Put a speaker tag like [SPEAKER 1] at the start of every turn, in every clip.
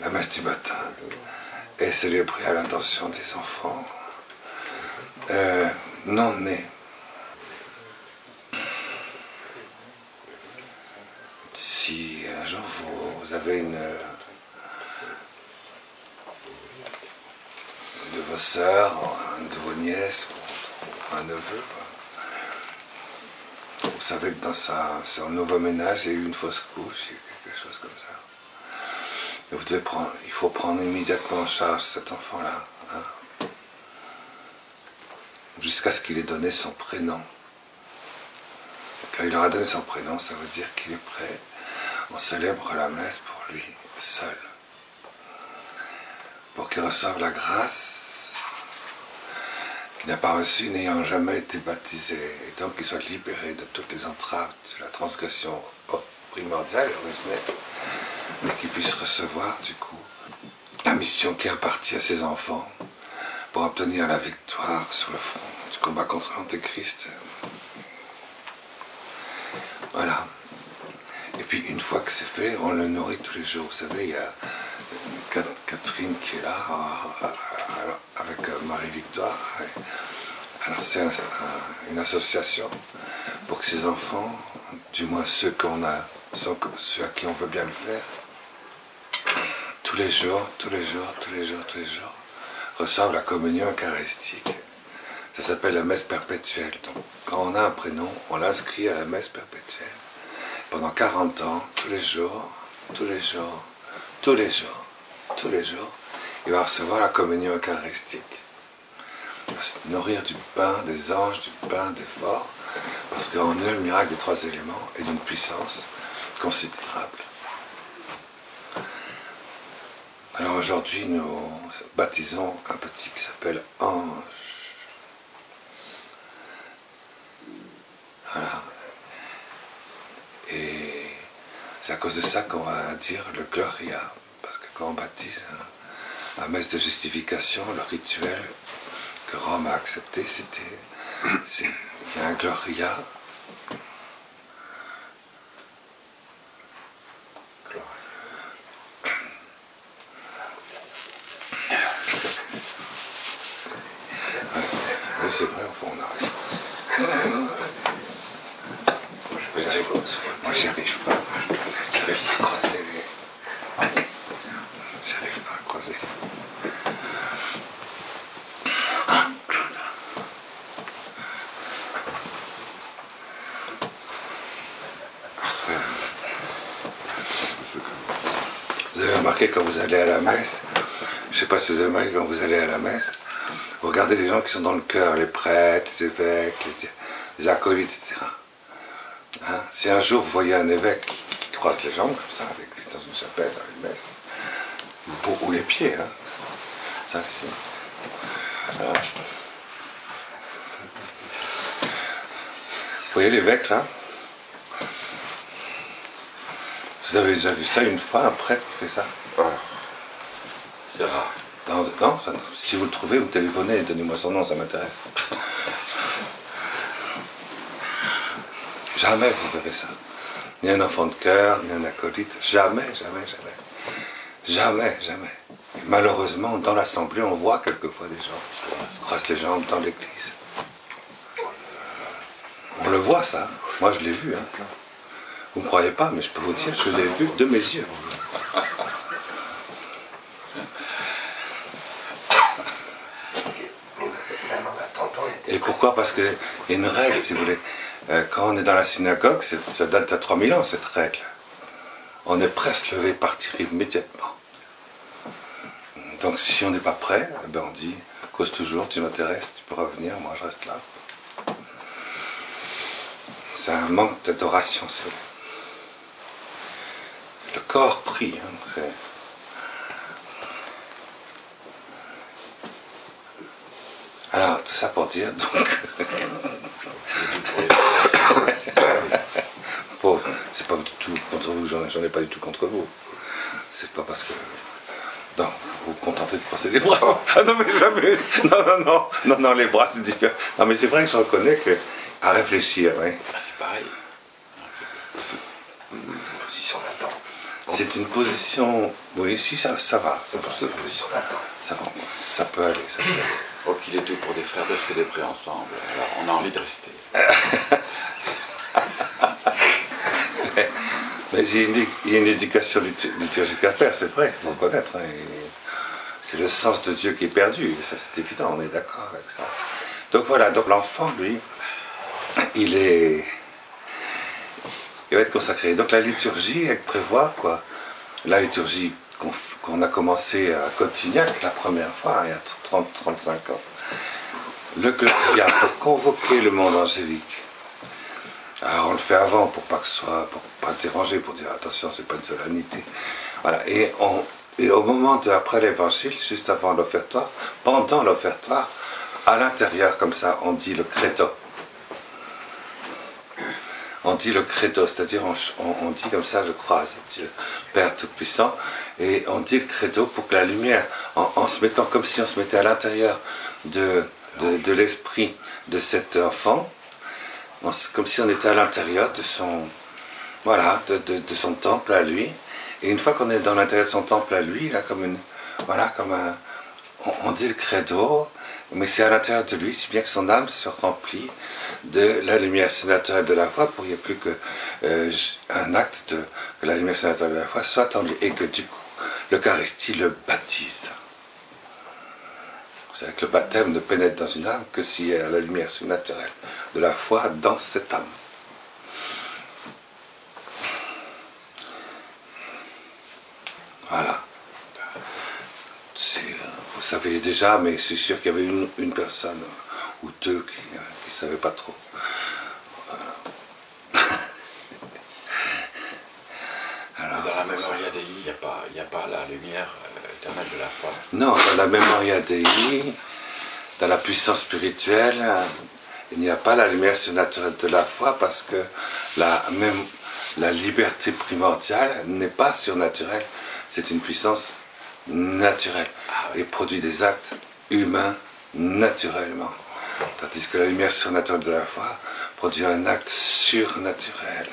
[SPEAKER 1] la messe du matin est célébrée à l'intention des enfants non nés. Si un jour vous avez une de vos sœurs, une de vos nièces, ou un neveu, vous savez que dans son nouveau ménage, il y a eu une fausse couche, il y a eu quelque chose comme ça. Et il faut prendre immédiatement en charge cet enfant-là, hein, jusqu'à ce qu'il ait donné son prénom. Quand il aura donné son prénom, ça veut dire qu'il est prêt. On célèbre la messe pour lui seul, pour qu'il reçoive la grâce qu'il n'a pas reçue n'ayant jamais été baptisé, et donc qu'il soit libéré de toutes les entraves de la transgression primordiale et originelle, mais qu'il puisse recevoir du coup la mission qui appartient à ses enfants pour obtenir la victoire sur le front du combat contre l'Antéchrist. Voilà. Et puis une fois que c'est fait, on le nourrit tous les jours. Vous savez, il y a Catherine qui est là avec Marie-Victoire. Alors c'est une association pour que ces enfants, du moins ceux à qui on veut bien le faire, tous les jours, reçoivent la communion eucharistique. Ça s'appelle la messe perpétuelle. Donc, quand on a un prénom, on l'inscrit à la messe perpétuelle. Pendant 40 ans, tous les jours, il va recevoir la communion eucharistique. Il va se nourrir du pain des anges, du pain des forts, parce qu'en eux, le miracle des trois éléments est d'une puissance considérable. Alors aujourd'hui, nous baptisons un petit qui s'appelle Ange. Voilà. Et c'est à cause de ça qu'on va dire le Gloria, parce que quand on baptise la messe de justification, le rituel que Rome a accepté, il y a un Gloria. Oui, c'est vrai, enfin on a raison. Moi j'y arrive pas. J'arrive pas à croiser J'arrive pas à croiser. Vous avez remarqué quand vous allez à la messe, je ne sais pas si vous avez remarqué quand vous allez à la messe, vous regardez les gens qui sont dans le cœur, les prêtres, les évêques, les acolytes, etc. Hein? Si un jour vous voyez un évêque qui croise les jambes comme ça, dans une chapelle, dans une messe, ou les pieds, hein? Ça aussi. Voilà. Vous voyez l'évêque là? Vous avez déjà vu ça une fois, un prêtre qui fait ça? C'est rare. Non, si vous le trouvez, vous téléphonez et donnez-moi son nom, ça m'intéresse. Jamais vous verrez ça. Ni un enfant de cœur, ni un acolyte. Jamais. Et malheureusement, dans l'assemblée, on voit quelquefois des gens qui croisent les jambes dans l'église. On le voit ça. Moi je l'ai vu. Hein. Vous ne me croyez pas, mais je peux vous dire, je l'ai vu de mes yeux. Et pourquoi? Parce qu'il y a une règle, si vous voulez. Quand on est dans la synagogue, ça date d'à 3000 ans, cette règle. On est prêt à se lever et partir immédiatement. Donc si on n'est pas prêt, on dit, cause toujours, tu m'intéresses, tu peux revenir, moi je reste là. C'est un manque d'adoration, c'est le corps prie. Hein, alors, tout ça pour dire, donc... Bon, c'est pas du tout contre vous, j'en ai pas du tout contre vous. C'est pas parce que... Non, vous vous contentez de passer les bras. Ah non, mais jamais. Non, les bras, c'est différent. Non, mais c'est vrai que je reconnais à réfléchir, oui.
[SPEAKER 2] C'est pareil. C'est une position là-dedans.
[SPEAKER 1] C'est une position... Oui, si, ça va. Ça va. Ça peut aller.
[SPEAKER 2] Oh, qu'il est doux pour des frères de célébrer ensemble. Alors, on a envie de rester.
[SPEAKER 1] Mais il y a une éducation liturgique à faire, c'est vrai, il faut reconnaître. Hein, c'est le sens de Dieu qui est perdu, ça c'est évident, on est d'accord avec ça. Donc voilà, donc l'enfant, lui, il va être consacré. Donc la liturgie, elle prévoit quoi? La liturgie qu'on a commencé à Cotignac la première fois, il y a 30-35 ans. Le Gloria, pour convoquer le monde angélique. Alors on le fait avant pour pas déranger, pour dire attention, c'est pas une solennité. Voilà. Et au moment après l'évangile, juste avant l'offertoire, pendant l'offertoire, à l'intérieur comme ça, on dit le credo. On dit le credo, c'est-à-dire on dit comme ça, je crois à Dieu, Père Tout-Puissant, et on dit le credo pour que la lumière, en se mettant comme si on se mettait à l'intérieur de l'esprit de cet enfant, comme si on était à l'intérieur de son, voilà, de son temple à lui. Et une fois qu'on est dans l'intérieur de son temple à lui, là, on dit le credo, mais c'est à l'intérieur de lui, si bien que son âme se remplit de la lumière surnaturelle de la foi, pour qu'il n'y ait plus qu'un acte que la lumière surnaturelle de la foi soit en lui, et que du coup, l'Eucharistie le baptise. Vous savez que le baptême ne pénètre dans une âme que s'il y a la lumière surnaturelle de la foi dans cette âme. Voilà. Vous savez déjà, mais c'est sûr qu'il y avait une personne ou deux qui ne savaient pas trop. Voilà.
[SPEAKER 2] Alors, dans la Memoria Dei, il n'y a pas la lumière éternelle de la foi.
[SPEAKER 1] Non, dans la Memoria Dei, dans la puissance spirituelle, il n'y a pas la lumière surnaturelle de la foi, parce que la liberté primordiale n'est pas surnaturelle, c'est une puissance naturelle et produit des actes humains naturellement. Tandis que la lumière surnaturelle de la foi produit un acte surnaturel.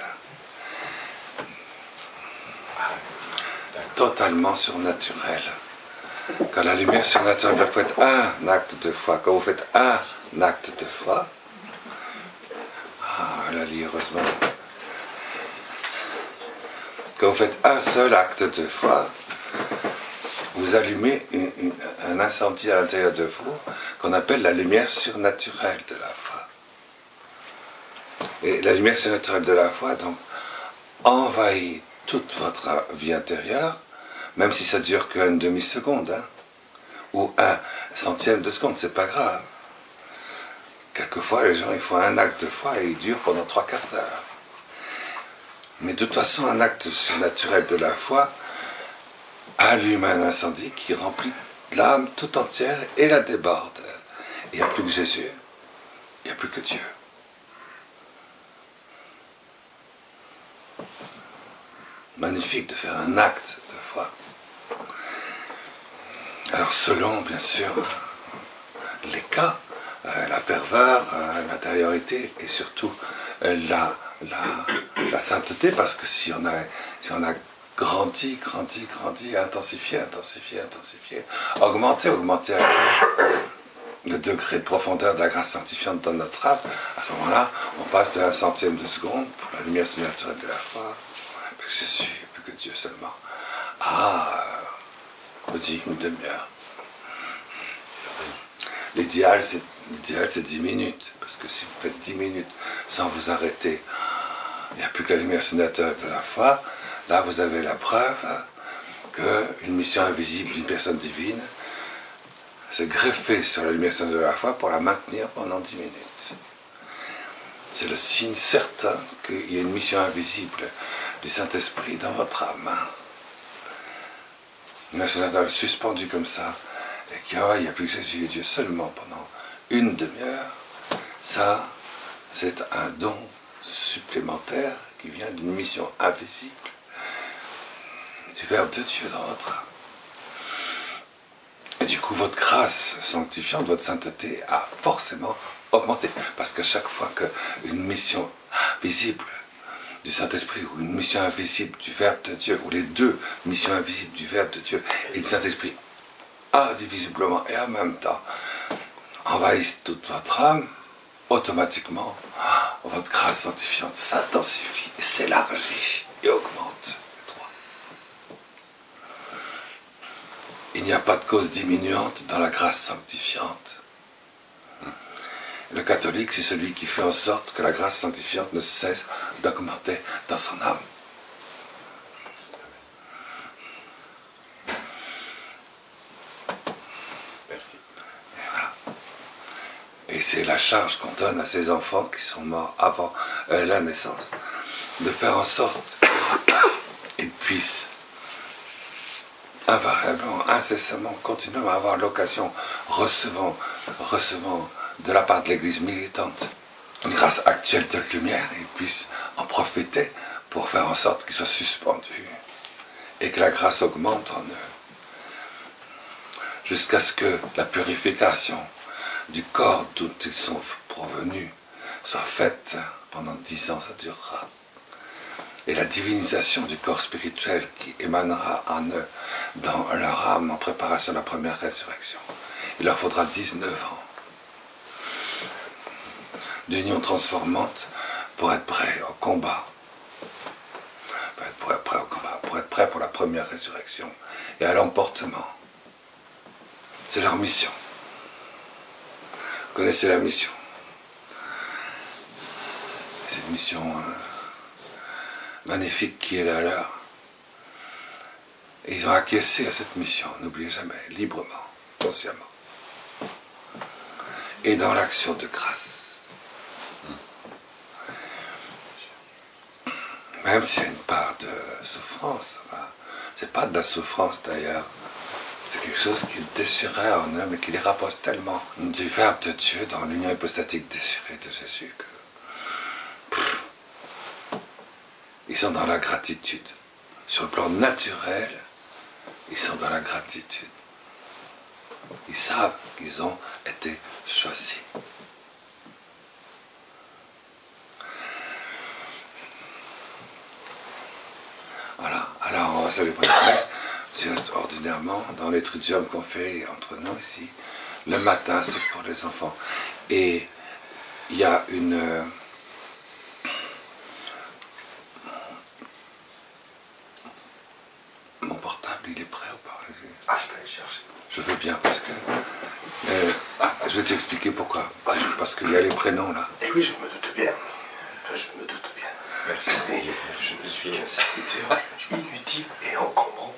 [SPEAKER 1] Totalement surnaturel. Quand la lumière surnaturelle de la foi est un acte de foi, quand vous faites un acte de foi, elle a dit heureusement, quand vous faites un seul acte de foi, vous allumez un incendie à l'intérieur de vous qu'on appelle la lumière surnaturelle de la foi. Et la lumière surnaturelle de la foi, donc, envahit toute votre vie intérieure, même si ça dure qu'une demi-seconde, hein, ou un centième de seconde, c'est pas grave. Quelquefois, les gens, ils font un acte de foi et il dure pendant 3/4 d'heure. Mais de toute façon, un acte surnaturel de la foi allume un incendie qui remplit l'âme tout entière et la déborde. Il n'y a plus que Jésus, il n'y a plus que Dieu. Magnifique de faire un acte de foi. Alors selon, bien sûr, les cas, la ferveur, l'intériorité et surtout la sainteté, parce que si on a grandi, intensifié, augmenté le degré de profondeur de la grâce sanctifiante dans notre âme, à ce moment-là, on passe de 1/100 de seconde pour la lumière surnaturelle de la foi, plus que Jésus, plus que Dieu seulement, on dit une demi-heure. L'idéal c'est 10 minutes, parce que si vous faites 10 minutes sans vous arrêter, il n'y a plus que la lumière surnaturelle de la foi. Là vous avez la preuve qu'une mission invisible d'une personne divine s'est greffée sur la lumière surnaturelle de la foi pour la maintenir pendant 10 minutes. C'est le signe certain qu'il y a une mission invisible du Saint-Esprit dans votre âme. Une lumière surnaturelle suspendue comme ça, et qu'il n'y a plus que Jésus et Dieu seulement pendant une demi-heure, ça, c'est un don supplémentaire qui vient d'une mission invisible du Verbe de Dieu dans votre âme. Et du coup, votre grâce sanctifiante, votre sainteté a forcément augmenté. Parce que chaque fois qu'une mission visible du Saint-Esprit, ou une mission invisible du Verbe de Dieu, ou les deux missions invisibles du Verbe de Dieu et du Saint-Esprit, indivisiblement et en même temps, envahissent toute votre âme, automatiquement, votre grâce sanctifiante s'intensifie, s'élargit et augmente. Il n'y a pas de cause diminuante dans la grâce sanctifiante. Le catholique, c'est celui qui fait en sorte que la grâce sanctifiante ne cesse d'augmenter dans son âme. Et voilà. Et c'est la charge qu'on donne à ces enfants qui sont morts avant la naissance, de faire en sorte qu'ils puissent invariablement, incessamment, continuer à avoir l'occasion, recevant de la part de l'Église militante une grâce actuelle de lumière, ils puissent en profiter pour faire en sorte qu'ils soient suspendus et que la grâce augmente en eux, jusqu'à ce que la purification du corps d'où ils sont provenus soit faite. Pendant 10 ans, ça durera. Et la divinisation du corps spirituel qui émanera en eux, dans leur âme, en préparation de la première résurrection. Il leur faudra 19 ans d'union transformante pour être prêt au combat. Pour être prêt pour la première résurrection et à l'emportement. C'est leur mission. Vous connaissez la mission. C'est une mission magnifique qui est la leur. Et ils ont acquiescé à cette mission, n'oubliez jamais, librement, consciemment. Et dans l'action de grâce. Même s'il y a une part de souffrance, c'est pas de la souffrance d'ailleurs, c'est quelque chose qui déchirait en eux, mais qui les rapproche tellement du Verbe de Dieu dans l'union hypostatique déchirée de Jésus que ils sont dans la gratitude. Sur le plan naturel, ils sont dans la gratitude. Ils savent qu'ils ont été choisis. Voilà, alors on va célébrer la messe. Ordinairement, dans les triduums qu'on fait entre nous ici, le matin c'est pour les enfants. Et il y a une... Mon portable, il est prêt ou pas?
[SPEAKER 3] Je peux aller chercher.
[SPEAKER 1] Je veux bien parce que... je vais t'expliquer pourquoi. Parce qu'il y a les prénoms là.
[SPEAKER 3] Eh oui, je me doute bien. Je me doute bien.
[SPEAKER 2] Merci.
[SPEAKER 3] Je suis un serviteur inutile et encombrant.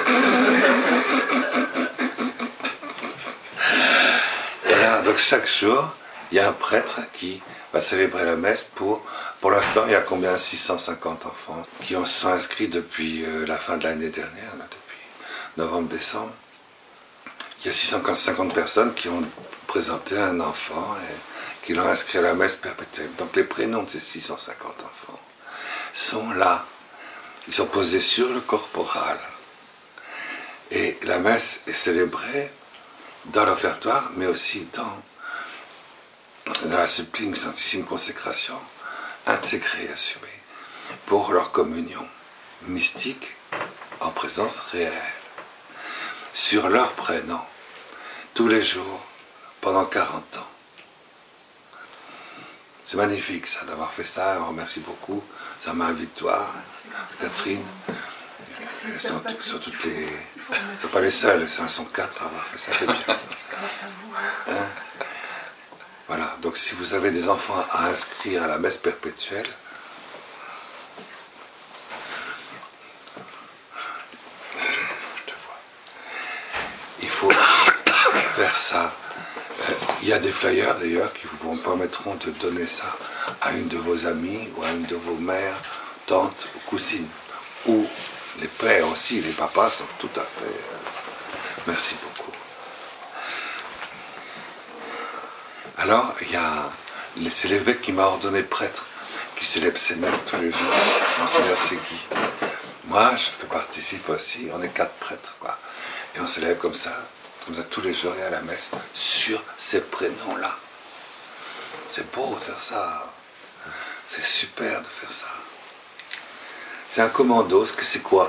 [SPEAKER 1] Voilà, donc chaque jour, il y a un prêtre qui va célébrer la messe pour l'instant, il y a combien? 650 enfants qui se sont inscrits depuis la fin de l'année dernière, là, depuis novembre-décembre. Il y a 650 personnes qui ont présenté un enfant et qui l'ont inscrit à la messe perpétuelle. Donc les prénoms de ces 650 enfants sont là. Ils sont posés sur le corporal. Et la messe est célébrée dans l'offertoire, mais aussi dans la sublime sanctissime consécration, intégrée, assumée, pour leur communion mystique en présence réelle, sur leur prénom, tous les jours, pendant 40 ans. C'est magnifique ça, d'avoir fait ça, on remercie beaucoup sa mère Victoire, Catherine. Elles sont toutes les... Elles ne sont pas les seules, elles sont 4 à avoir fait ça, c'est bien. Hein? Voilà, donc si vous avez des enfants à inscrire à la messe perpétuelle, il faut faire ça. Il y a des flyers d'ailleurs qui vous permettront de donner ça à une de vos amies ou à une de vos mères, tantes ou cousines. Ou les pères aussi, les papas sont tout à fait... merci beaucoup. Alors, c'est l'évêque qui m'a ordonné prêtre, qui célèbre ses messes tous les jours, Monseigneur Ségui. Moi, je participe aussi, on est 4 prêtres, quoi. Et on célèbre comme ça tous les jours et à la messe, sur ces prénoms-là. C'est beau de faire ça. C'est super de faire ça. C'est un commando, c'est quoi?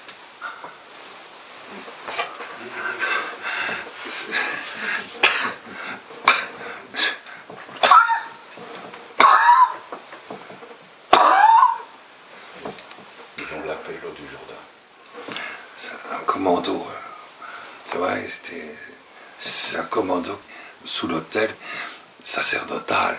[SPEAKER 2] Ils ont lapé l'eau du Jourdain.
[SPEAKER 1] C'est un commando, c'est vrai, c'est un commando sous l'autel sacerdotal.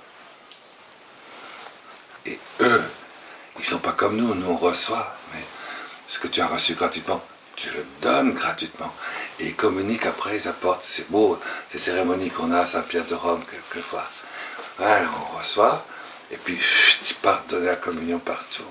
[SPEAKER 1] Et eux, ils sont pas comme nous on reçoit, mais ce que tu as reçu gratuitement, tu le donnes gratuitement. Et ils communiquent après, ils apportent, c'est beau, ces cérémonies qu'on a à Saint-Pierre de Rome quelquefois. Voilà, on reçoit, et puis ils partent donner la communion partout.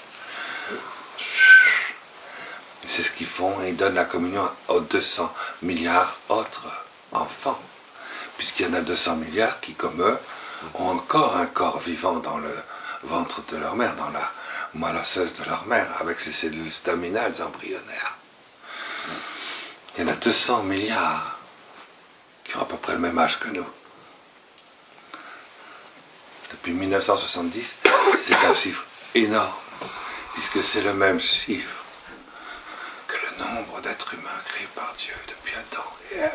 [SPEAKER 1] C'est ce qu'ils font, et ils donnent la communion aux 200 milliards autres enfants. Puisqu'il y en a 200 milliards qui, comme eux, ont encore un corps vivant dans le ventre de leur mère, dans la moelle osseuse de leur mère, avec ses cellules staminales embryonnaires. Il y en a 200 milliards qui ont à peu près le même âge que nous. Depuis 1970, c'est un chiffre énorme, puisque c'est le même chiffre que le nombre d'êtres humains créés par Dieu depuis Adam et Ève.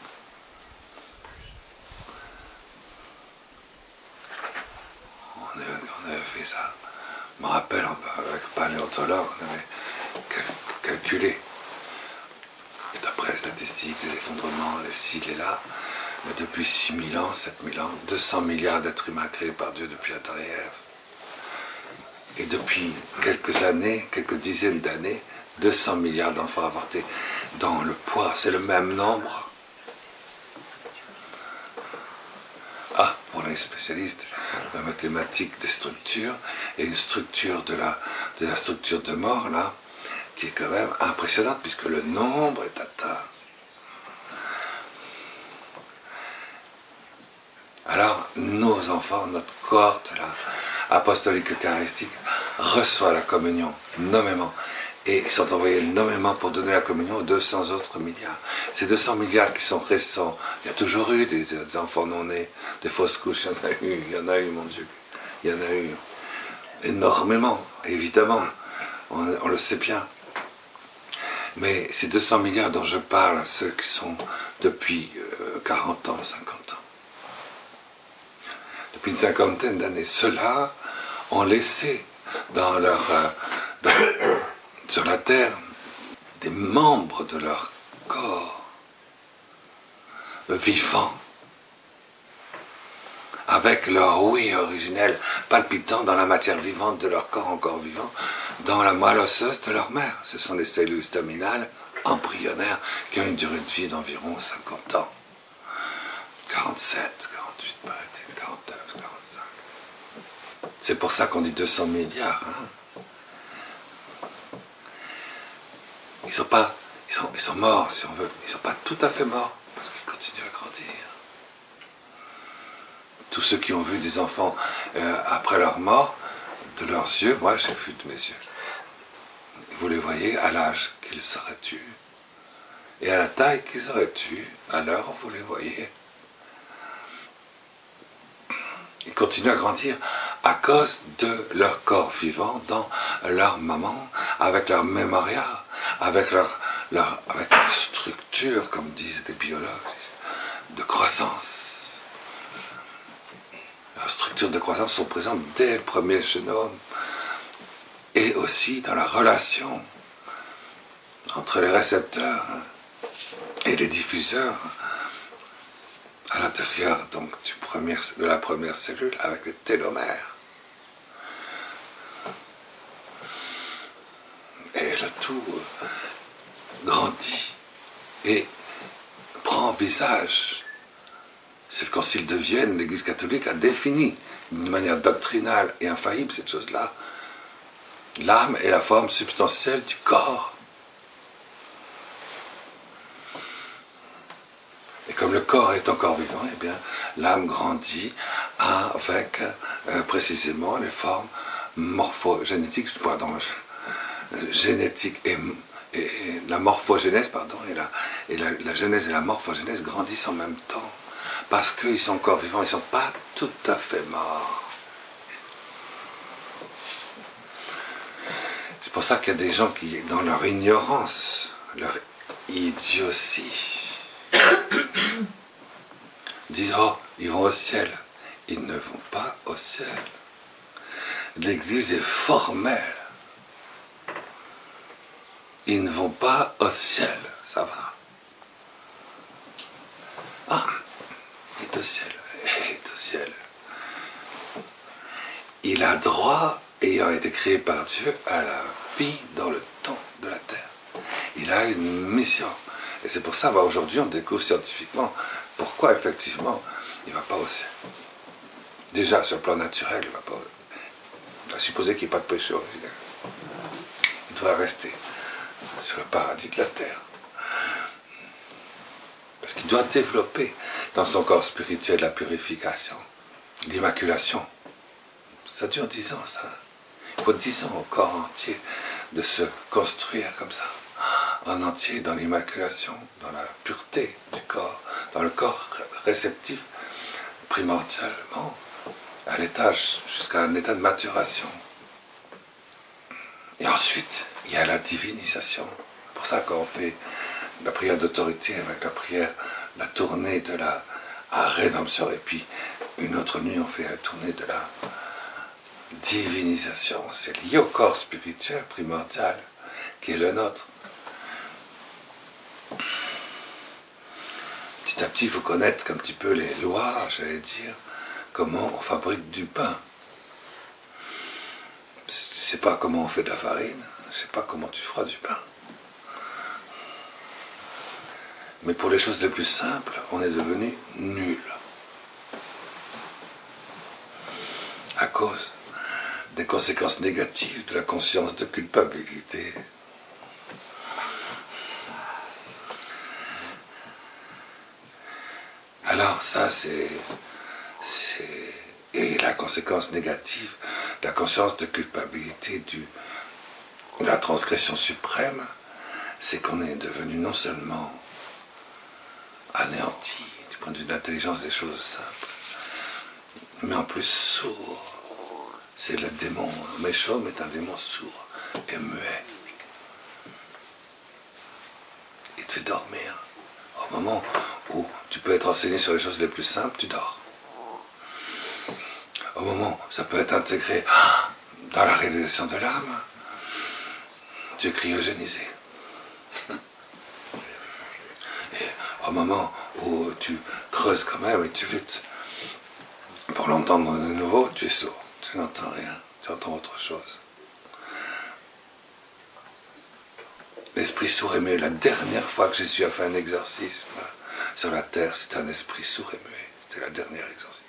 [SPEAKER 1] On avait fait ça. Je me rappelle, avec paléontologue, on avait calculé, d'après les statistiques, les effondrements, les ci, les là, mais depuis 6000 ans, 7000 ans, 200 milliards d'êtres humains créés par Dieu depuis Adam et Ève. Et depuis quelques années, quelques dizaines d'années, 200 milliards d'enfants avortés. Dans le poids, c'est le même nombre. Ah, pour les spécialistes, la mathématique des structures, et une structure de la structure de mort, là, qui est quand même impressionnante, puisque le nombre est atteint. Alors, nos enfants, notre cohorte, là, apostolique eucharistique, reçoit la communion, nommément. Et ils sont envoyés nommément pour donner la communion aux 200 autres milliards. Ces 200 milliards qui sont récents, il y a toujours eu des enfants non nés, des fausses couches, il y en a eu, mon Dieu. Il y en a eu énormément, évidemment, on le sait bien. Mais ces 200 milliards dont je parle, ceux qui sont depuis 40 ans, 50 ans, depuis une cinquantaine d'années, ceux-là ont laissé dans sur la terre des membres de leur corps vivants, avec leur oui originel palpitant dans la matière vivante de leur corps encore vivant, dans la moelle osseuse de leur mère. Ce sont des cellules staminales embryonnaires qui ont une durée de vie d'environ 50 ans. 47, 48, 49, 45. C'est pour ça qu'on dit 200 milliards. Hein. Ils sont morts, si on veut. Ils ne sont pas tout à fait morts, parce qu'ils continuent à grandir. Tous ceux qui ont vu des enfants après leur mort, de leurs yeux, moi j'ai vu de mes yeux. Vous les voyez à l'âge qu'ils auraient eu, et à la taille qu'ils auraient eu, alors vous les voyez. Ils continuent à grandir à cause de leur corps vivant dans leur maman, avec leur mémoria, avec leur structure, comme disent des biologues, de croissance. Leurs structures de croissance sont présentes dès le premier génome, et aussi dans la relation entre les récepteurs et les diffuseurs à l'intérieur donc de la première cellule avec les télomères. Et le tout grandit et prend visage. C'est le Concile de Vienne, l'Église catholique a défini d'une manière doctrinale et infaillible cette chose-là. L'âme est la forme substantielle du corps. Et comme le corps est encore vivant, eh bien, l'âme grandit avec précisément les formes morphogénétiques, génétique et la morphogénèse, et la genèse et la morphogénèse grandissent en même temps. Parce qu'ils sont encore vivants, ils ne sont pas tout à fait morts. C'est pour ça qu'il y a des gens qui, dans leur ignorance, leur idiotie, disent « Oh, ils vont au ciel ». Ils ne vont pas au ciel. L'Église est formelle. Ils ne vont pas au ciel, ça va. Ah, il est au ciel, il est au ciel. Il a droit, ayant été créé par Dieu, à la vie dans le temps de la terre. Il a une mission. Et c'est pour ça, aujourd'hui, on découvre scientifiquement pourquoi, effectivement, il ne va pas au ciel. Déjà, sur le plan naturel, il va pas. On doit supposer qu'il n'y ait pas de péché originel. Il doit rester sur le paradis de la terre. Parce qu'il doit développer dans son corps spirituel la purification, l'immaculation. Ça dure 10 ans, ça. Il faut 10 ans au corps entier de se construire comme ça, en entier dans l'immaculation, dans la pureté du corps, dans le corps réceptif, primordialement, à l'étage, jusqu'à un état de maturation. Et ensuite, il y a la divinisation. C'est pour ça qu'on fait la prière d'autorité avec la prière, la tournée de la rédemption, et puis une autre nuit, on fait la tournée de la divinisation. C'est lié au corps spirituel primordial, qui est le nôtre. Petit à petit, il faut connaître un petit peu les lois, j'allais dire, comment on fabrique du pain. Je ne sais pas comment on fait de la farine, je ne sais pas comment tu feras du pain. Mais pour les choses les plus simples, on est devenu nul. À cause des conséquences négatives de la conscience de culpabilité. Alors ça, c'est et la conséquence négative, la conscience de culpabilité de la transgression suprême, c'est qu'on est devenu non seulement anéanti du point de vue de l'intelligence des choses simples, mais en plus sourd. C'est le démon. Méchom est un démon sourd et muet. Il te fait dormir. Au moment où tu peux être enseigné sur les choses les plus simples, tu dors. Au moment où ça peut être intégré dans la réalisation de l'âme, tu es cryogénisé. Et au moment où tu creuses quand même et tu luttes pour l'entendre de nouveau, tu es sourd. Tu n'entends rien, tu entends autre chose. L'esprit sourd et muet, la dernière fois que Jésus a fait un exorcisme sur la terre, c'était un esprit sourd et muet. C'était la dernière exorcisme.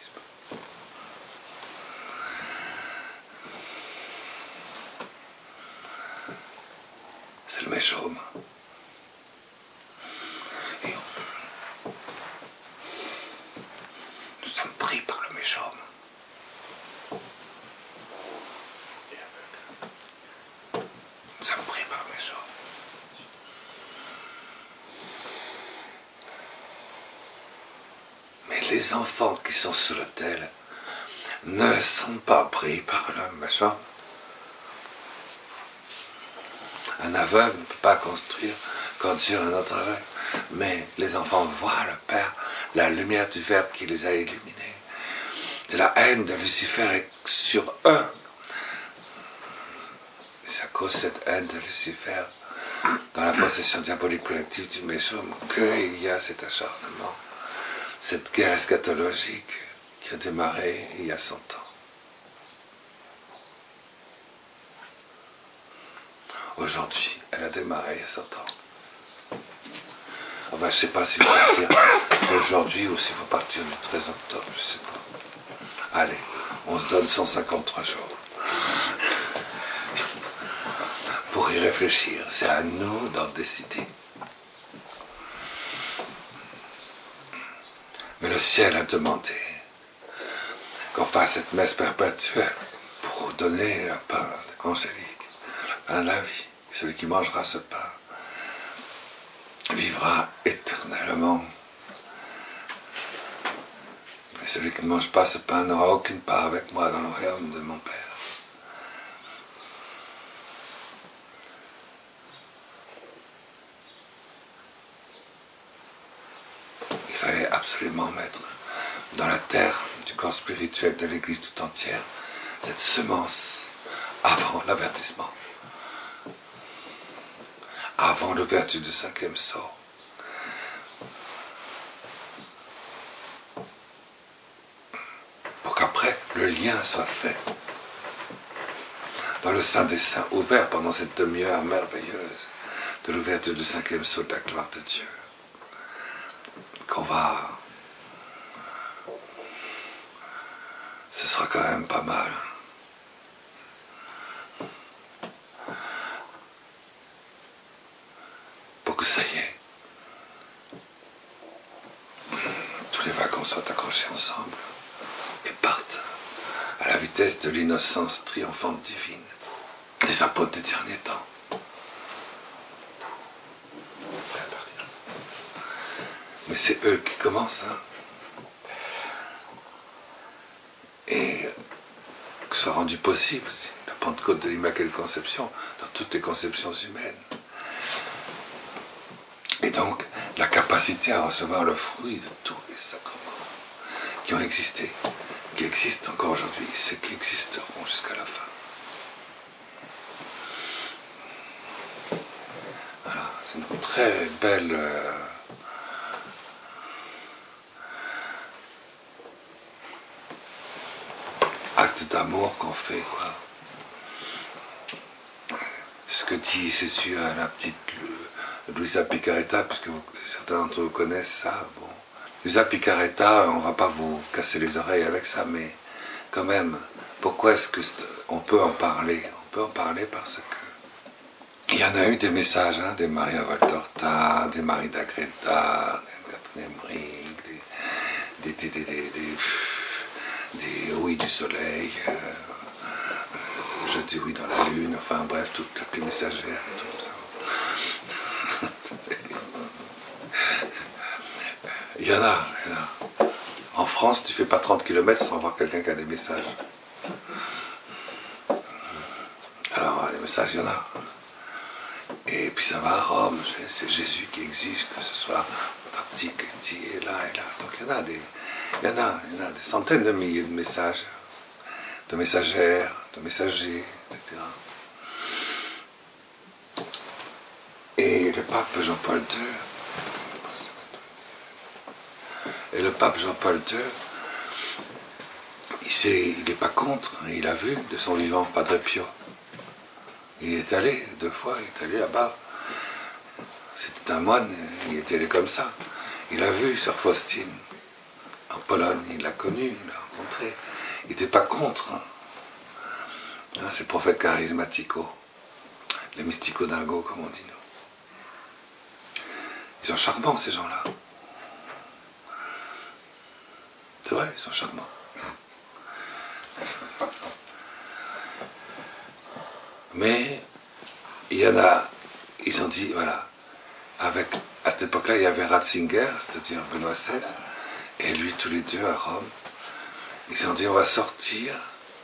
[SPEAKER 1] C'est le méchaume. Et nous sommes pris par le méchaume. Nous sommes pris par le méchaume. Mais les enfants qui sont sous l'autel ne sont pas pris par le méchant. Un aveugle ne peut pas construire quand Dieu un autre aveugle. Mais les enfants voient le Père, la lumière du Verbe qui les a illuminés. C'est la haine de Lucifer sur eux. C'est à cause de cette haine de Lucifer, dans la possession diabolique collective du méchant, qu'il y a cet acharnement, cette guerre eschatologique qui a démarré il y a 100 ans. Aujourd'hui, elle a démarré il y a 100 ans. Enfin, je ne sais pas s'il faut partir aujourd'hui ou s'il faut partir du 13 octobre, je ne sais pas. Allez, on se donne 153 jours pour y réfléchir. C'est à nous d'en décider. Mais le ciel a demandé qu'on fasse cette messe perpétuelle pour donner le pain angélique, le pain de la vie. Celui qui mangera ce pain vivra éternellement. Mais celui qui ne mange pas ce pain n'aura aucune part avec moi dans le royaume de mon Père. fallait absolument mettre dans la terre du corps spirituel de l'Église tout entière cette semence avant l'avertissement, avant l'ouverture du 5e sceau. Pour qu'après le lien soit fait dans le sein des saints, ouvert pendant cette demi-heure merveilleuse de l'ouverture du 5e sceau de la gloire de Dieu, qu'on va... Ce sera quand même pas mal. Pour que ça y est, tous les wagons soient accrochés ensemble et partent à la vitesse de l'innocence triomphante divine des apôtres des derniers temps. Mais c'est eux qui commencent, hein. Et que soit rendu possible la Pentecôte de l'Immaculée Conception dans toutes les conceptions humaines. Et donc, la capacité à recevoir le fruit de tous les sacrements qui ont existé, qui existent encore aujourd'hui, ceux qui existeront jusqu'à la fin. Voilà, c'est une très belle... acte d'amour qu'on fait, quoi. Ce que dit Jésus à la petite Luisa Picaretta, puisque certains d'entre vous connaissent ça, bon. Luisa Picaretta, on va pas vous casser les oreilles avec ça, mais quand même, pourquoi est-ce que on peut en parler? On peut en parler parce que il y en a eu des messages, hein, des Maria Valtorta, des Marie d'Agreda, des Catherine Emmerich, des oui du soleil, je dis oui dans la lune, enfin bref, toutes les messagères, tout comme ça. Il y en a. En France, tu fais pas 30 km sans voir quelqu'un qui a des messages. Alors, les messages, il y en a. Et puis ça va à Rome, c'est Jésus qui exige que ce soit tactique, et là et là. Donc il y en a des centaines de milliers de messages, de messagères, de messagers, etc. Et le pape Jean-Paul II, il n'est pas contre, il a vu de son vivant Padre Pio. Il est allé 2 fois, il est allé là-bas. C'était un moine, il était allé comme ça. Il a vu Sœur Faustine en Pologne, il l'a connue, il l'a rencontrée. Il n'était pas contre. Hein, ces prophètes charismaticaux, les mystico-dingos, comme on dit nous. Ils sont charmants, ces gens-là. C'est vrai, ils sont charmants. Mais il y en a, ils ont dit, voilà, à cette époque-là, il y avait Ratzinger, c'est-à-dire Benoît XVI, et lui, tous les deux à Rome. Ils ont dit, on va sortir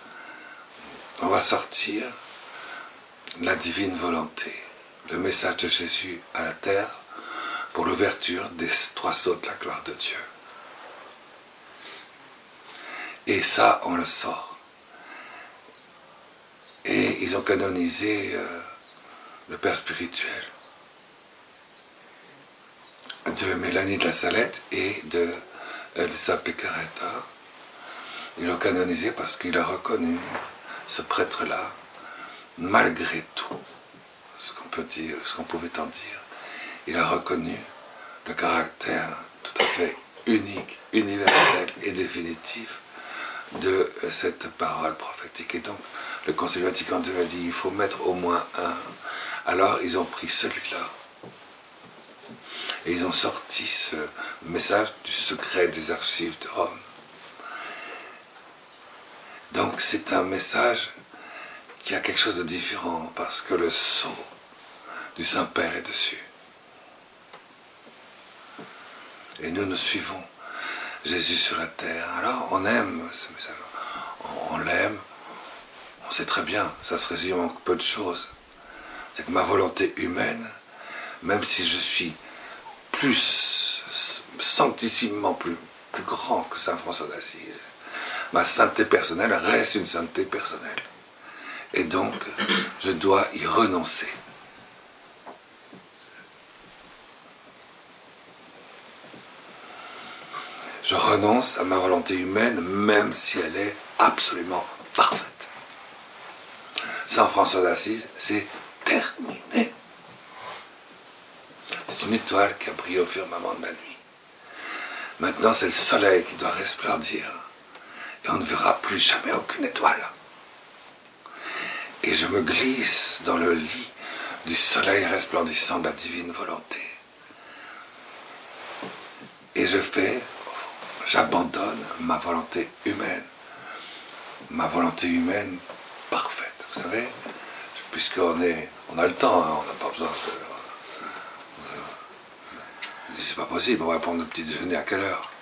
[SPEAKER 1] la divine volonté, le message de Jésus à la terre pour l'ouverture des 3 sceaux de la gloire de Dieu. Et ça, on le sort. Et ils ont canonisé le père spirituel de Mélanie de la Salette et de Elsa Picaretta. Ils l'ont canonisé parce qu'il a reconnu ce prêtre-là, malgré tout ce qu'on peut dire, ce qu'on pouvait en dire. Il a reconnu le caractère tout à fait unique, universel et définitif de cette parole prophétique. Et donc, le Concile Vatican II a dit, il faut mettre au moins un. Alors, ils ont pris celui-là. Et ils ont sorti ce message du secret des archives de Rome. Donc, c'est un message qui a quelque chose de différent, parce que le sceau du Saint-Père est dessus. Et nous suivons Jésus sur la terre. Alors, on aime ce message. On l'aime. On sait très bien, ça se résume en peu de choses. C'est que ma volonté humaine, même si je suis plus sanctissimement plus grand que Saint François d'Assise, ma sainteté personnelle reste une sainteté personnelle. Et donc, je dois y renoncer. Je renonce à ma volonté humaine, même si elle est absolument parfaite. Saint François d'Assise, c'est terminé. C'est une étoile qui a brillé au firmament de ma nuit. Maintenant, c'est le soleil qui doit resplendir. Et on ne verra plus jamais aucune étoile. Et je me glisse dans le lit du soleil resplendissant de la divine volonté. Et j'abandonne ma volonté humaine parfaite. Vous savez, puisqu'on a le temps, hein, on n'a pas besoin de... C'est pas possible, on va prendre notre petit déjeuner à quelle heure?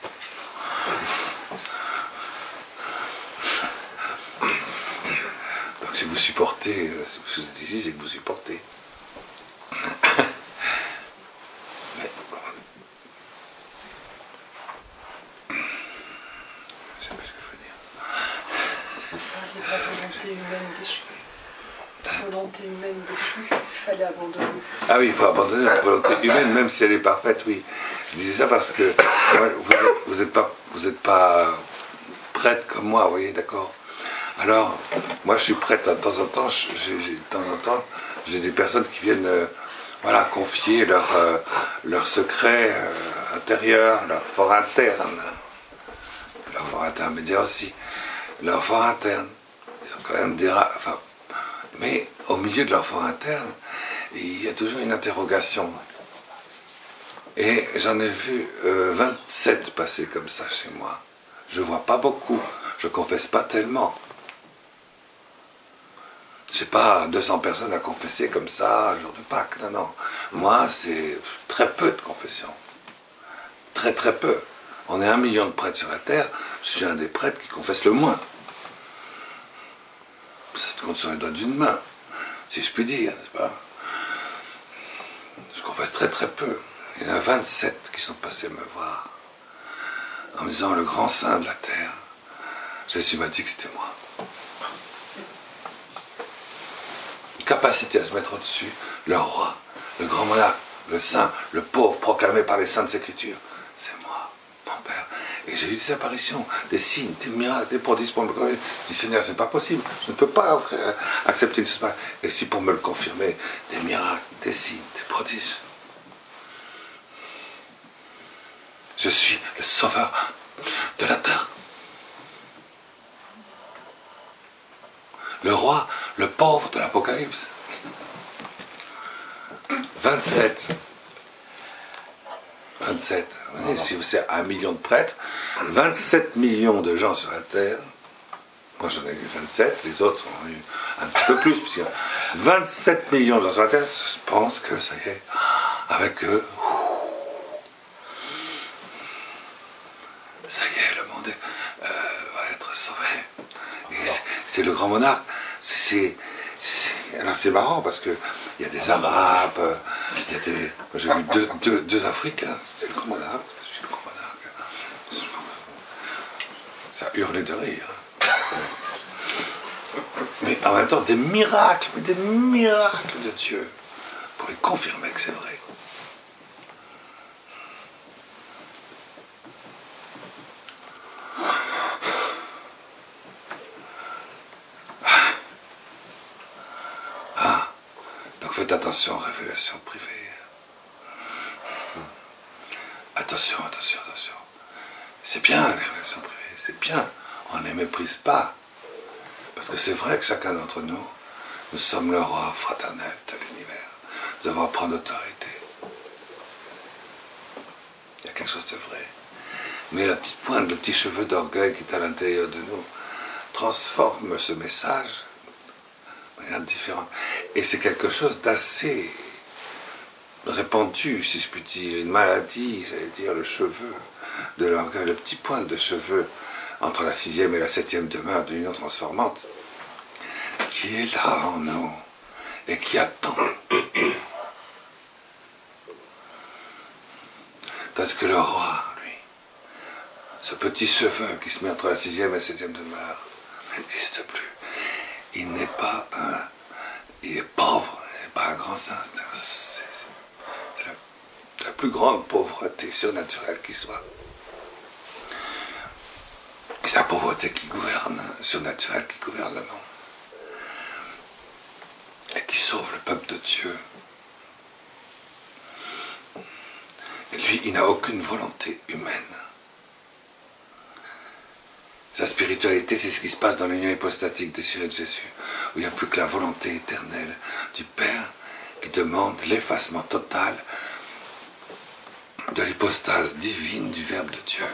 [SPEAKER 1] Donc si vous supportez, si vous êtes ici, c'est que vous supportez. Mais, je sais pas ce que je veux dire.
[SPEAKER 4] Il y a la volonté humaine déchue. La volonté humaine déchue, il fallait abandonner.
[SPEAKER 1] Ah oui, il faut abandonner la volonté humaine, même si elle est parfaite, oui. Je disais ça parce que vous êtes pas prête comme moi, vous voyez, d'accord. Alors, moi je suis prête de temps en temps, j'ai des personnes qui viennent confier leur secret intérieur, leur fort interne, leur fort intermédiaire aussi, leur fort interne. Ils ont quand même mais au milieu de leur fort interne, il y a toujours une interrogation. Et j'en ai vu 27 passer comme ça chez moi. Je vois pas beaucoup, je confesse pas tellement. J'ai pas 200 personnes à confesser comme ça, le jour de Pâques, non. Moi, c'est très peu de confessions. Très très peu. On est 1 million de prêtres sur la terre, je suis un des prêtres qui confesse le moins. Ça se compte sur les doigts d'une main, si je puis dire, n'est-ce pas? Je confesse très très peu. Il y en a 27 qui sont passés me voir, en me disant, le grand saint de la terre, Jésus m'a dit que c'était moi. Une capacité à se mettre au-dessus, le roi, le grand monarque, le saint, le pauvre, proclamé par les saintes écritures, c'est moi, mon Père. Et j'ai eu des apparitions, des signes, des miracles, des prodiges pour me confirmer. Je dis, Seigneur, c'est pas possible, je ne peux pas accepter tout ça. Et si pour me le confirmer, des miracles, des signes, des prodiges. Je suis le sauveur de la terre. Le roi, le pauvre de l'Apocalypse. 27. Vous voyez, si vous êtes 1 million de prêtres, 27 millions de gens sur la terre. Moi j'en ai eu 27, les autres ont eu un petit peu plus, puisqu'il y a 27 millions de gens sur la terre. Je pense que ça y est, avec eux, ça y est, le monde va être sauvé. Et c'est le grand monarque. Alors c'est marrant parce que il y a des Arabes, il y a des. Moi j'ai vu deux Africains. C'est le grand monarque. Je suis le grand monarque. Ça a hurlé de rire. Mais en même temps des miracles de Dieu pour les confirmer que c'est vrai. Faites attention aux révélations privées. Attention. C'est bien les révélations privées, c'est bien. On ne les méprise pas. Parce que c'est vrai que chacun d'entre nous, nous sommes le roi fraternel de l'univers. Nous devons prendre autorité. Il y a quelque chose de vrai. Mais la petite pointe, le petit cheveu d'orgueil qui est à l'intérieur de nous, transforme ce message de manière différente. Et c'est quelque chose d'assez répandu, si je puis dire, une maladie, j'allais dire, le cheveu de l'orgueil, le petit point de cheveux entre la 6e et la 7e demeure de l'union transformante, qui est là en nous et qui attend. Parce que le roi, ce petit cheveu qui se met entre la 6e et la 7e demeure, n'existe plus. Il n'est pas il est pauvre, il n'est pas un grand saint. C'est la plus grande pauvreté surnaturelle qui soit. C'est la pauvreté qui gouverne, surnaturelle qui gouverne le monde. Et qui sauve le peuple de Dieu. Et lui, il n'a aucune volonté humaine. Sa spiritualité, c'est ce qui se passe dans l'union hypostatique désirée de Jésus, où il n'y a plus que la volonté éternelle du Père qui demande l'effacement total de l'hypostase divine du Verbe de Dieu.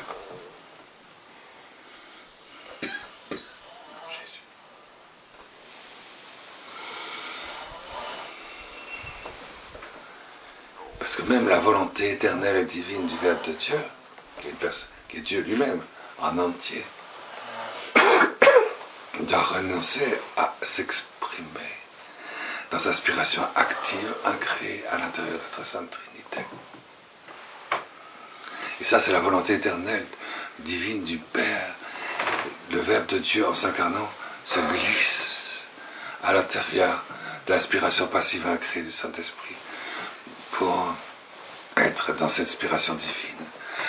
[SPEAKER 1] Parce que même la volonté éternelle et divine du Verbe de Dieu, qui est Dieu lui-même, en entier, doit renoncer à s'exprimer dans sa aspiration active, incréée à l'intérieur de notre Sainte Trinité. Et ça, c'est la volonté éternelle, divine du Père. Le Verbe de Dieu, en s'incarnant, se glisse à l'intérieur de l'aspiration passive incréée du Saint-Esprit pour être dans cette aspiration divine.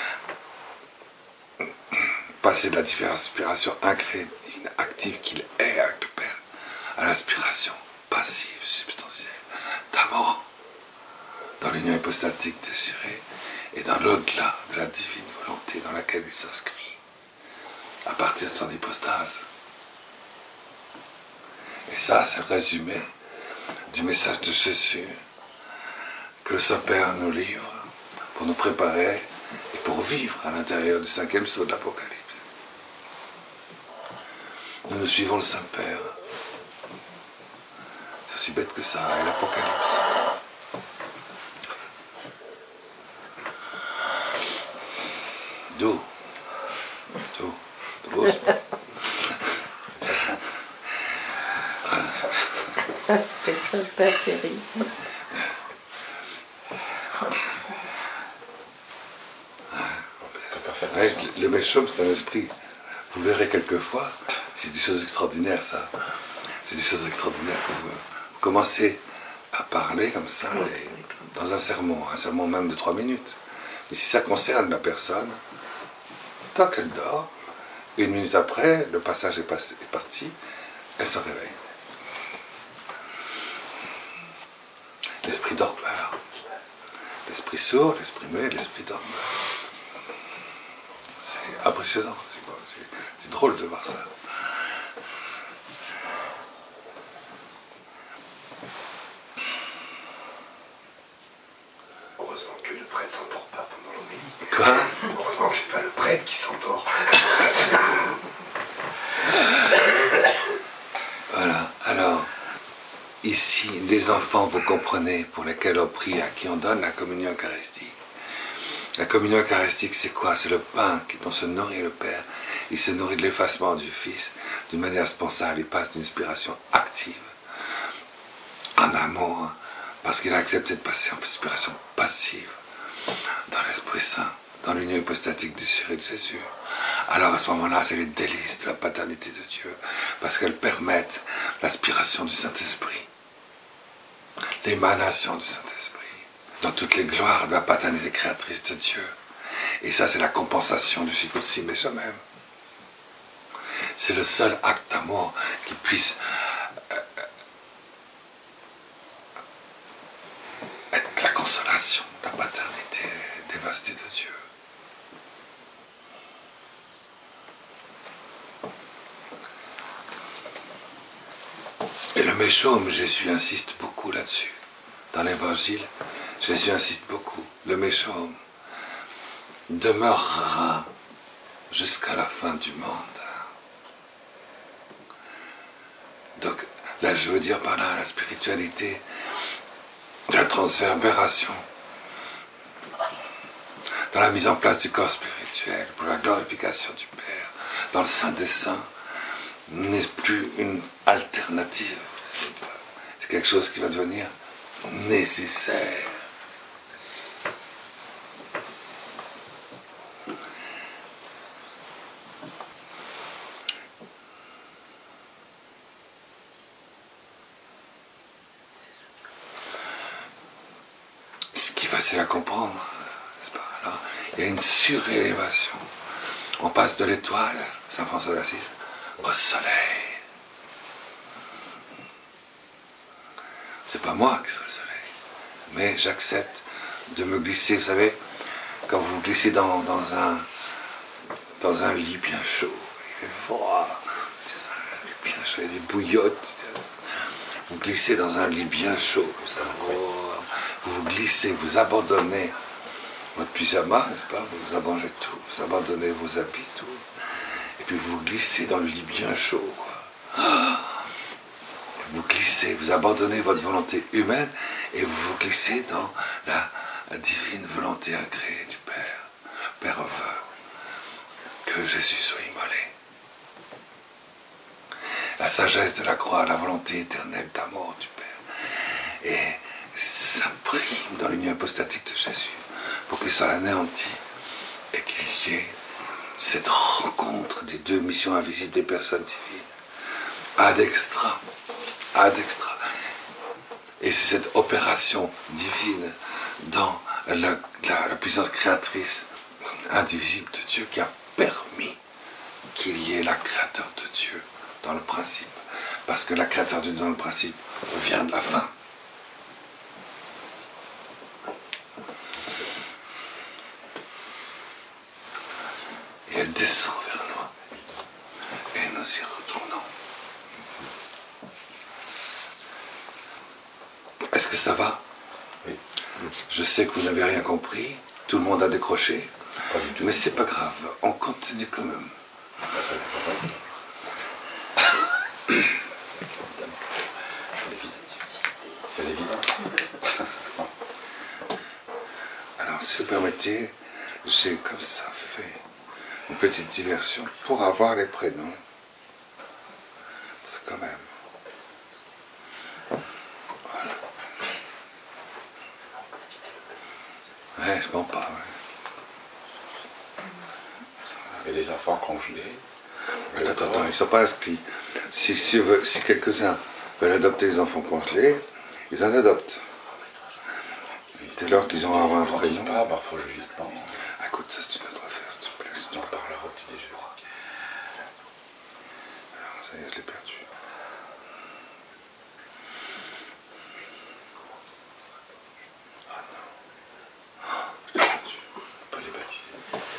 [SPEAKER 1] Passer de la aspiration incréée, divine, active qu'il est avec le Père, à l'aspiration passive, substantielle, d'amour, dans l'union hypostatique désirée, et dans l'au-delà de la divine volonté dans laquelle il s'inscrit, à partir de son hypostase. Et ça, c'est le résumé du message de Jésus que le Saint-Père nous livre pour nous préparer et pour vivre à l'intérieur du 5e sceau de l'Apocalypse. Nous suivons le Saint-Père. C'est aussi bête que ça, et l'Apocalypse. D'où voilà.
[SPEAKER 5] C'est Saint-Père terrible.
[SPEAKER 1] Le méchant, c'est un esprit. Vous verrez quelquefois, c'est des choses extraordinaires, ça. C'est des choses extraordinaires que vous commencez à parler comme ça, dans un sermon même de 3 minutes. Mais si ça concerne la personne, tant qu'elle dort, 1 minute après, le passage est parti, elle se réveille. L'esprit dormeur. L'esprit sourd, l'esprit muet, l'esprit dormeur. C'est impressionnant, c'est drôle de voir ça.
[SPEAKER 3] Heureusement que le prêtre ne s'endort pas pendant l'homélie.
[SPEAKER 1] Quoi ?
[SPEAKER 3] Heureusement que c'est pas le prêtre qui s'endort.
[SPEAKER 1] Voilà, alors, ici, les enfants, vous comprenez, pour lesquels on prie, à qui on donne la communion eucharistique. La communion eucharistique, c'est quoi? C'est le pain dont se nourrit le Père. Il se nourrit de l'effacement du Fils d'une manière spontanée. Il passe d'une inspiration active en amour, parce qu'il a accepté de passer en inspiration passive dans l'Esprit Saint, dans l'union hypostatique désirée de Jésus. Alors à ce moment-là, c'est les délices de la paternité de Dieu, parce qu'elles permettent l'aspiration du Saint-Esprit, l'émanation du Saint-Esprit, dans toutes les gloires de la paternité créatrice de Dieu. Et ça, c'est la compensation du Sikutsi, mais soi-même. C'est le seul acte d'amour qui puisse être la consolation de la paternité dévastée de Dieu. Et le méchaume, Jésus insiste beaucoup là-dessus. Dans l'Évangile, Jésus insiste beaucoup. Le méchaume demeurera jusqu'à la fin du monde. Donc, là, je veux dire par là la spiritualité de la transverbération, dans la mise en place du corps spirituel, pour la glorification du Père, dans le Saint des Saints, n'est plus une alternative. C'est quelque chose qui va devenir nécessaire. qui est facile à comprendre, n'est-ce pas? Alors, il y a une surélévation. On passe de l'étoile, Saint François d'Assise, au soleil. C'est pas moi qui serai le soleil, mais j'accepte de me glisser, vous savez, quand vous glissez dans un lit bien chaud, il fait froid, bien chaud, il y a des bouillottes, vous glissez dans un lit bien chaud, comme ça, vous glissez, vous abandonnez votre pyjama, n'est-ce pas, vous abandonnez tout, vous abandonnez vos habits, tout, et puis vous glissez dans le lit bien chaud, quoi. Vous glissez, vous abandonnez votre volonté humaine et vous vous glissez dans la divine volonté agréée du Père. Le Père veut que Jésus soit immolé. La sagesse de la croix, la volonté éternelle d'amour du Père. Et ça prime dans l'union apostatique de Jésus pour qu'il soit anéanti et qu'il y ait cette rencontre des deux missions invisibles des personnes divines. Ad extra. Et c'est cette opération divine dans la puissance créatrice indivisible de Dieu qui a permis qu'il y ait la créateur de Dieu dans le principe. Parce que la créateur de Dieu dans le principe vient de la fin. Et elle descend vers nous. Et nous y retournons. Est-ce que ça va?
[SPEAKER 2] Oui.
[SPEAKER 1] Je sais que vous n'avez rien compris, tout le monde a décroché, mais c'est pas grave, on continue quand même.
[SPEAKER 2] C'est évident.
[SPEAKER 1] Alors, si vous permettez, j'ai comme ça fait une petite diversion pour avoir les prénoms. C'est quand même. Ouais, je comprends pas, ouais.
[SPEAKER 2] Et les enfants congelés.
[SPEAKER 1] Attends, ils ne sont pas inscrits. Si quelques-uns veulent adopter les enfants congelés, ils en adoptent. Dès lors qu'ils ont un prénom.
[SPEAKER 2] Pas morphologiquement.
[SPEAKER 1] Écoute, ça c'est une autre affaire, s'il te plaît.
[SPEAKER 2] On en parlera au petit déjeuner.
[SPEAKER 1] Alors, ça y est, je l'ai perdu. Ah non. Je l'ai perdu.
[SPEAKER 2] On peut les baptiser.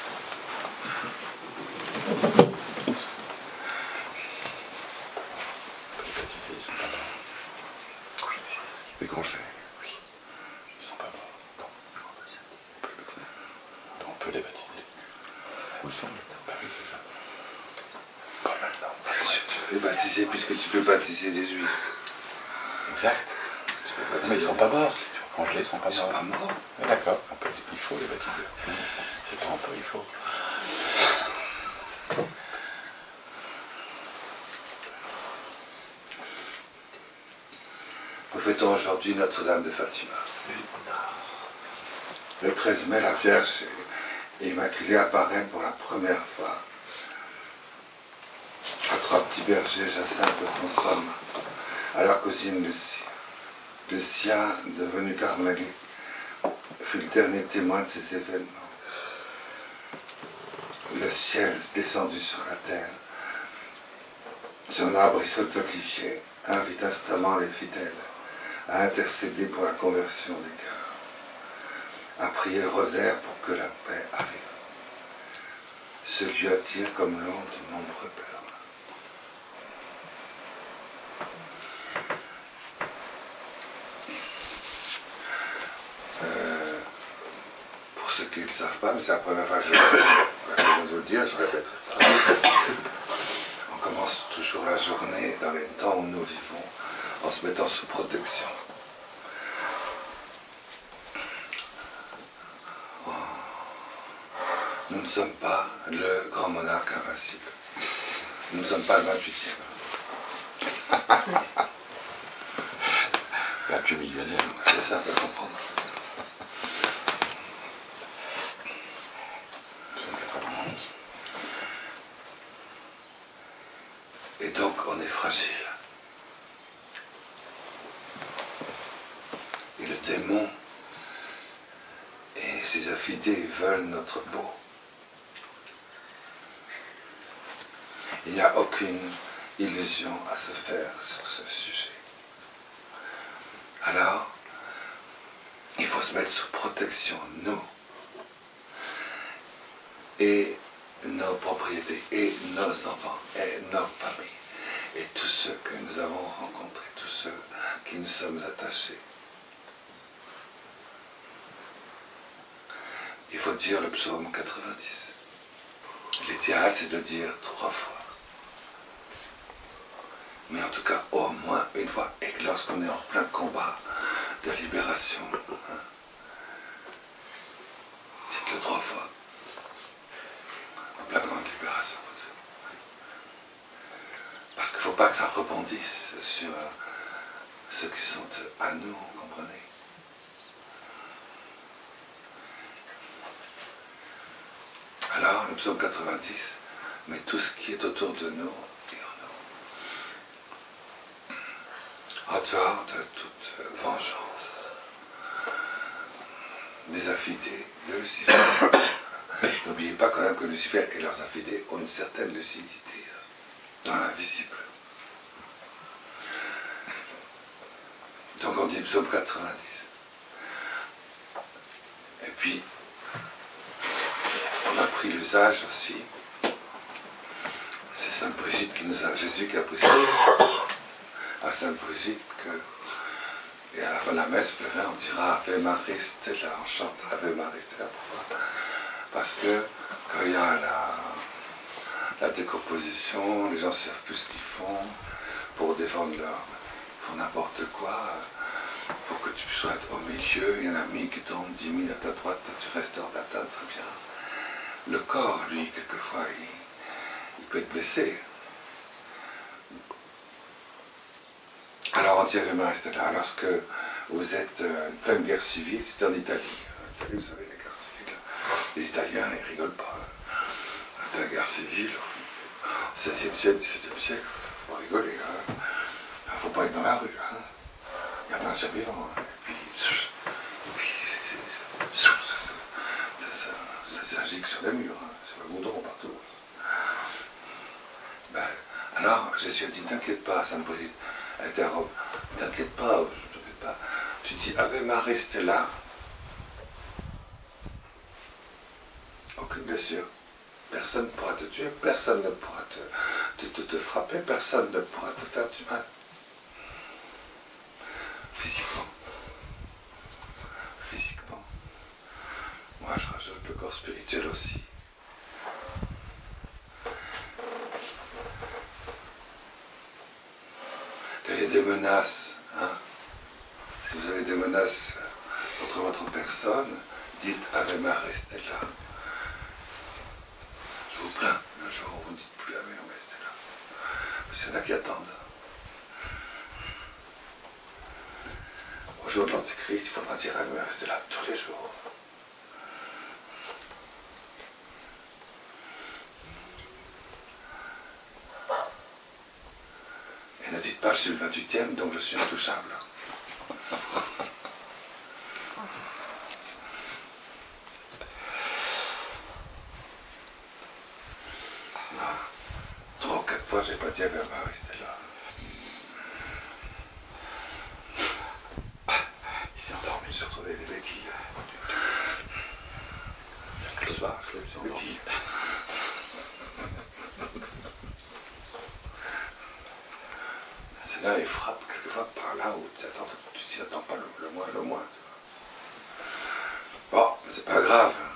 [SPEAKER 2] Ils sont pas morts.
[SPEAKER 1] Les congelés.
[SPEAKER 2] Oui. Ils sont pas morts. Non. On peut les baptiser. Où sont-ils? Bah oui, c'est ça. Pas maintenant.
[SPEAKER 1] Tu peux les baptiser puisque tu peux baptiser des juifs.
[SPEAKER 2] Exact. Mais ils sont pas morts. Congelés, ils sont pas
[SPEAKER 1] Ils sont
[SPEAKER 2] morts.
[SPEAKER 1] pas morts.
[SPEAKER 2] Ah, d'accord. Il faut les baptiser. C'est pas un peu, il faut.
[SPEAKER 1] Nous fêtons aujourd'hui Notre-Dame de Fatima. Le 13 mai, la Vierge Immaculée apparaît pour la première fois. À trois petits bergers, Jacinthe consomme à leur cousine Lucie. Lucien, devenu carmélite, fut le dernier témoin de ces événements. Le ciel descendu sur la terre. Son arbrisseau d'olivier invite instamment les fidèles à intercéder pour la conversion des cœurs, à prier le rosaire pour que la paix arrive. Ce lieu attire comme l'eau de nombreux pèlerins. Pour ceux qui ne le savent pas, mais c'est la première fois que je vais vous le dire, je répéterai pas. On commence toujours la journée dans les temps où nous vivons en se mettant sous protection. Nous ne sommes pas le grand monarque invincible. Nous ne sommes pas le 28e.
[SPEAKER 2] 28 millionnaires.
[SPEAKER 1] C'est simple à comprendre. Et donc on est fragile. Et le démon ces affidés veulent notre beau. Il n'y a aucune illusion à se faire sur ce sujet. Alors, il faut se mettre sous protection, nous, et nos propriétés, et nos enfants, et nos familles, et tous ceux que nous avons rencontrés, tous ceux qui nous sommes attachés. Il faut dire le psaume 90. L'idéal, c'est de dire 3 fois. Mais en tout cas, au moins une fois. Et lorsqu'on est en plein combat de libération, dites-le 3 fois. En plein combat de libération. Parce qu'il ne faut pas que ça rebondisse sur ceux qui sont à nous, vous comprenez? Alors, le psaume 90, mais tout ce qui est autour de nous et en nous. En dehors de toute vengeance, des affidés de Lucifer. N'oubliez pas quand même que Lucifer et leurs affidés ont une certaine lucidité dans l'invisible. Donc on dit psaume 90. Et puis, on a pris l'usage aussi. C'est Sainte Brigitte qui nous a, Jésus qui a pris ça à Sainte Brigitte que, et à la fin de la messe, on dira Ave Maria Stella, on chante Ave Maria Stella. Pourquoi? Parce que quand il y a la décomposition, les gens ne savent plus ce qu'ils font pour défendre leur, pour n'importe quoi, pour que tu puisses être au milieu, il y a un ami qui tombe 10 000 à ta droite, toi tu restes hors d'atteinte, très bien. Le corps, lui, quelquefois, il peut être blessé. Alors, entièrement, restez là. Lorsque vous êtes en pleine guerre civile, c'était en Italie. En Italie, vous savez, les guerres civiles. Les Italiens, ils rigolent pas. C'était la guerre civile. 16e siècle, 17e siècle, il faut rigoler. Il ne faut pas être dans la rue. Il y a plein de survivants. Et puis ça gicle sur les murs, sur le goudron, partout. Ben, alors, Jésus a dit, t'inquiète pas, Sainte Brigitte, elle était à Rome, t'inquiète pas. Tu dis, Ave Maria Stella, aucune blessure. Personne ne pourra te tuer, personne ne pourra te frapper, personne ne pourra te faire du mal. Physiquement. Moi, je rajoute le corps spirituel aussi. Quand il y a des menaces, si vous avez des menaces contre votre personne, dites Ave Maria Stella. Je vous plains le jour où vous ne dites plus Ave Maria Stella. Parce qu'il y en a qui attendent. Au jour de l'Antichrist, il faudra dire Ave Maria Stella tous les jours. Et ne dites pas, je suis le 28e, donc je suis intouchable. Non. 3 ou 4 fois, j'ai pas dit Ave Maria Stella. Il s'est endormi, il s'est retrouvé avec des béquilles. Le soir, je l'ai vu sur les béquilles. Là, il frappe quelquefois par là où tu t'y attends pas le moins. Bon, c'est pas grave.